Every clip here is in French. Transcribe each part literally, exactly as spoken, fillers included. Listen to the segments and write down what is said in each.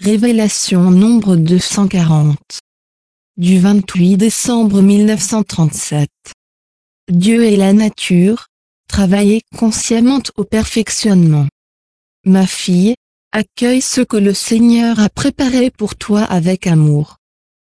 Révélation nombre deux cent quarante. Du vingt-huit décembre mille neuf cent trente-sept. Dieu et la nature, travaillez consciemment au perfectionnement. Ma fille, accueille ce que le Seigneur a préparé pour toi avec amour.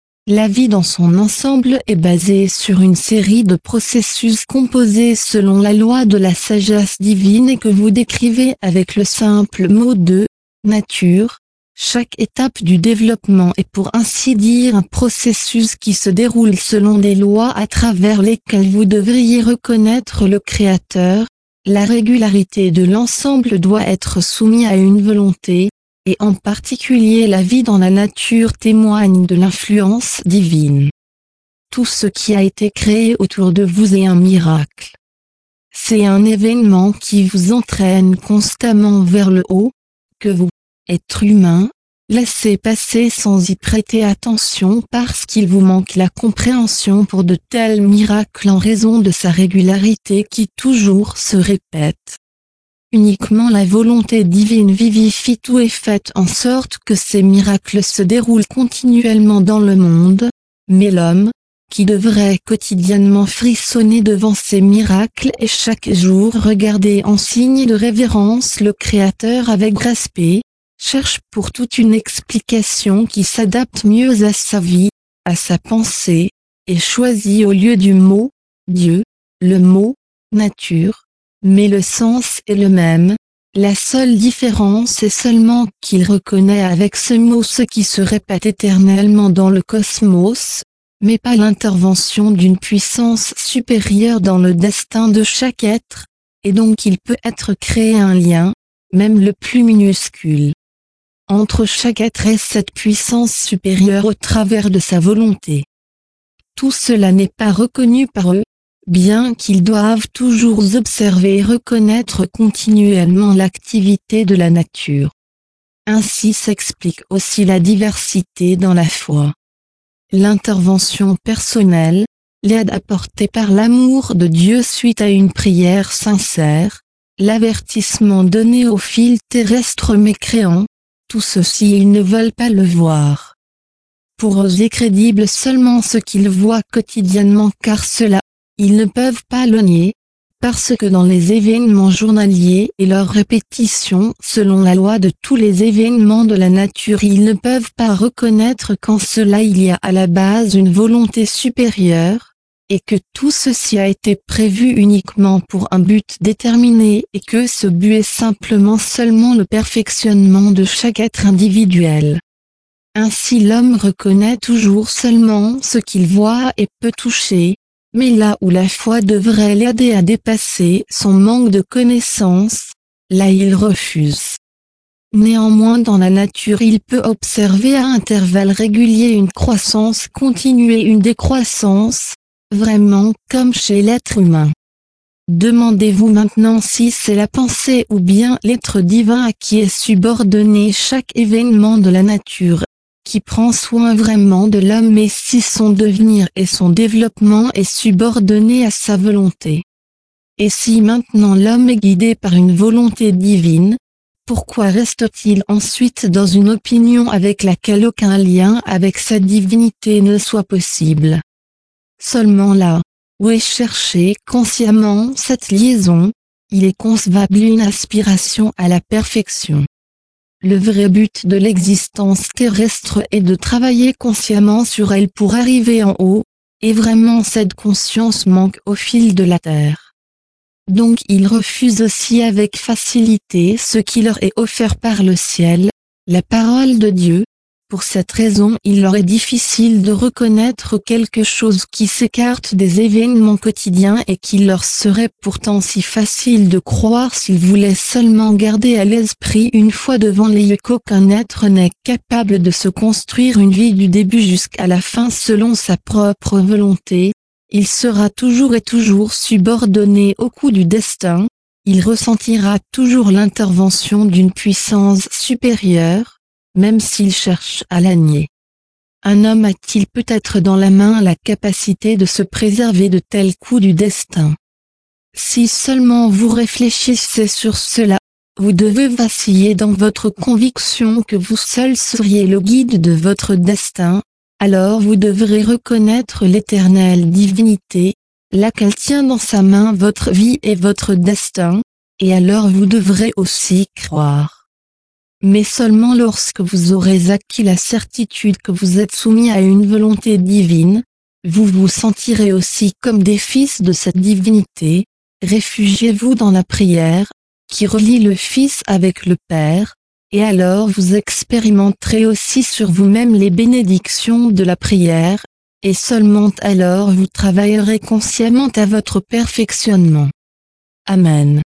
La vie dans son ensemble est basée sur une série de processus composés selon la loi de la sagesse divine et que vous décrivez avec le simple mot de « nature ». Chaque étape du développement est pour ainsi dire un processus qui se déroule selon des lois à travers lesquelles vous devriez reconnaître le Créateur. La régularité de l'ensemble doit être soumise à une volonté, et en particulier la vie dans la nature témoigne de l'influence divine. Tout ce qui a été créé autour de vous est un miracle. C'est un événement qui vous entraîne constamment vers le haut, que vous, être humain, laissez passer sans y prêter attention parce qu'il vous manque la compréhension pour de tels miracles en raison de sa régularité qui toujours se répète. Uniquement la volonté divine vivifie tout et fait en sorte que ces miracles se déroulent continuellement dans le monde, mais l'homme, qui devrait quotidiennement frissonner devant ces miracles et chaque jour regarder en signe de révérence le Créateur avec respect, cherche pour toute une explication qui s'adapte mieux à sa vie, à sa pensée, et choisit au lieu du mot « Dieu » le mot « nature », mais le sens est le même, la seule différence est seulement qu'il reconnaît avec ce mot ce qui se répète éternellement dans le cosmos, mais pas l'intervention d'une puissance supérieure dans le destin de chaque être, et donc il peut être créé un lien, même le plus minuscule, entre chaque être et cette puissance supérieure au travers de sa volonté. Tout cela n'est pas reconnu par eux, bien qu'ils doivent toujours observer et reconnaître continuellement l'activité de la nature. Ainsi s'explique aussi la diversité dans la foi. L'intervention personnelle, l'aide apportée par l'amour de Dieu suite à une prière sincère, l'avertissement donné aux fils terrestres mécréants, tout ceci ils ne veulent pas le voir. Pour eux est crédible seulement ce qu'ils voient quotidiennement car cela, ils ne peuvent pas le nier, parce que dans les événements journaliers et leurs répétitions selon la loi de tous les événements de la nature ils ne peuvent pas reconnaître qu'en cela il y a à la base une volonté supérieure, et que tout ceci a été prévu uniquement pour un but déterminé et que ce but est simplement seulement le perfectionnement de chaque être individuel. Ainsi l'homme reconnaît toujours seulement ce qu'il voit et peut toucher, mais là où la foi devrait l'aider à dépasser son manque de connaissance, là il refuse. Néanmoins dans la nature il peut observer à intervalles réguliers une croissance continue et une décroissance, vraiment comme chez l'être humain. Demandez-vous maintenant si c'est la pensée ou bien l'être divin à qui est subordonné chaque événement de la nature, qui prend soin vraiment de l'homme et si son devenir et son développement est subordonné à sa volonté. Et si maintenant l'homme est guidé par une volonté divine, pourquoi reste-t-il ensuite dans une opinion avec laquelle aucun lien avec sa divinité ne soit possible? Seulement là, où est cherchée consciemment cette liaison, il est concevable une aspiration à la perfection. Le vrai but de l'existence terrestre est de travailler consciemment sur elle pour arriver en haut, et vraiment cette conscience manque au fil de la terre. Donc ils refusent aussi avec facilité ce qui leur est offert par le ciel, la parole de Dieu. Pour cette raison il leur est difficile de reconnaître quelque chose qui s'écarte des événements quotidiens et qui leur serait pourtant si facile de croire s'ils voulaient seulement garder à l'esprit une fois devant les yeux qu'aucun être n'est capable de se construire une vie du début jusqu'à la fin selon sa propre volonté, il sera toujours et toujours subordonné au coup du destin, il ressentira toujours l'intervention d'une puissance supérieure, même s'il cherche à la nier. Un homme a-t-il peut-être dans la main la capacité de se préserver de tels coups du destin? Si seulement vous réfléchissez sur cela, Vous devez vaciller dans votre conviction que vous seul seriez le guide de votre destin, alors vous devrez reconnaître l'éternelle divinité, laquelle tient dans sa main votre vie et votre destin, et alors vous devrez aussi croire. Mais seulement lorsque vous aurez acquis la certitude que vous êtes soumis à une volonté divine, vous vous sentirez aussi comme des fils de cette divinité. Réfugiez-vous dans la prière, qui relie le Fils avec le Père, et alors vous expérimenterez aussi sur vous-même les bénédictions de la prière, et seulement alors vous travaillerez consciemment à votre perfectionnement. Amen.